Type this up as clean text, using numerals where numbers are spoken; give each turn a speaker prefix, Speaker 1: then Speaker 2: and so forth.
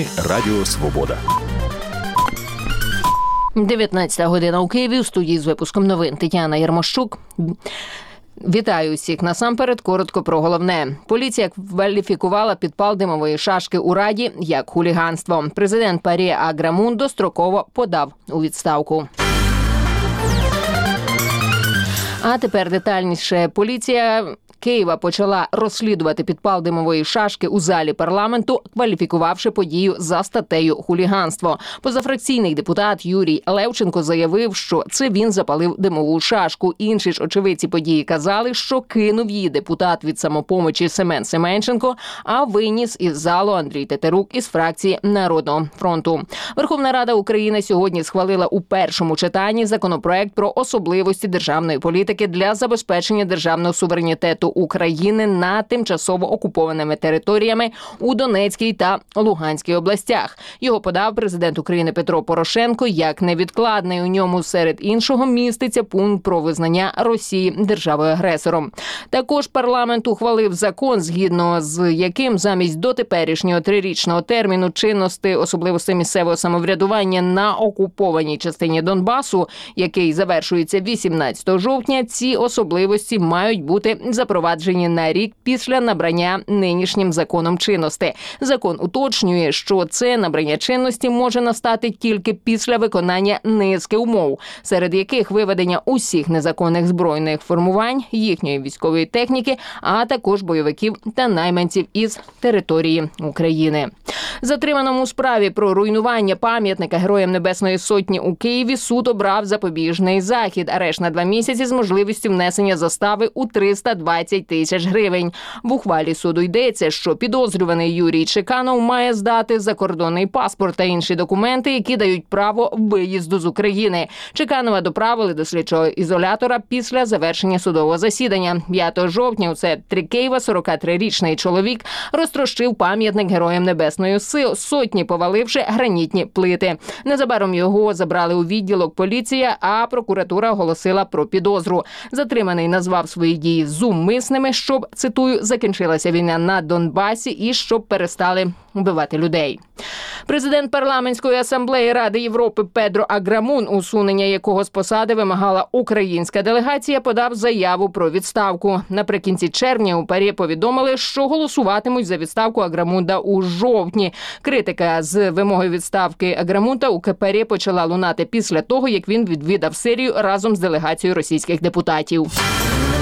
Speaker 1: Ми Радіо Свобода.
Speaker 2: 19 година у Києві. У студії з випуском новин Тетяна Ярмощук. Вітаю усіх. Насамперед, коротко про головне. Поліція кваліфікувала підпал димової шашки у Раді як хуліганство. Президент ПАРЄ Аграмун достроково подав у відставку. А тепер детальніше. Поліція Києва почала розслідувати підпал димової шашки у залі парламенту, кваліфікувавши подію за статтею «хуліганство». Позафракційний депутат Юрій Левченко заявив, що це він запалив димову шашку. Інші ж очевидці події казали, що кинув її депутат від «Самопомочі» Семен Семенченко, а виніс із залу Андрій Тетерук із фракції «Народного фронту». Верховна Рада України сьогодні схвалила у першому читанні законопроект про особливості державної політики для забезпечення державного суверенітету України над тимчасово окупованими територіями у Донецькій та Луганській областях. Його подав президент України Петро Порошенко як невідкладний. У ньому серед іншого міститься пункт про визнання Росії державою-агресором. Також парламент ухвалив закон, згідно з яким замість дотеперішнього 3-річного терміну чинності особливостей місцевого самоврядування на окупованій частині Донбасу, який завершується 18 жовтня, ці особливості мають бути запроваджені на рік після набрання нинішнім законом чинності. Закон уточнює, що це набрання чинності може настати тільки після виконання низки умов, серед яких виведення усіх незаконних збройних формувань, їхньої військової техніки, а також бойовиків та найманців із території України. Затриманому у справі про руйнування пам'ятника Героям Небесної Сотні у Києві суд обрав запобіжний захід. Арешт на 2 місяці з можливістю внесення застави у 320 тисяч гривень. В ухвалі суду йдеться, що підозрюваний Юрій Чеканов має здати закордонний паспорт та інші документи, які дають право виїзду з України. Чеканова доправили до слідчого ізолятора після завершення судового засідання. 5 жовтня у центрі Києва 43-річний чоловік розтрощив пам'ятник Героям Небесної Сотні, поваливши гранітні плити. Незабаром його забрали у відділок поліції, а прокуратура оголосила про підозру. Затриманий назвав свої дії зумисними, щоб, цитую, закінчилася війна на Донбасі і щоб перестали вбивати людей. Президент парламентської асамблеї Ради Європи Педро Аграмун, усунення якого з посади вимагала українська делегація, подав заяву про відставку. Наприкінці червня у ПАРЄ повідомили, що голосуватимуть за відставку Аграмунда у жовтні. Критика з вимогою відставки Аграмунда у КПРЄ почала лунати після того, як він відвідав Сирію разом з делегацією російських депутатів.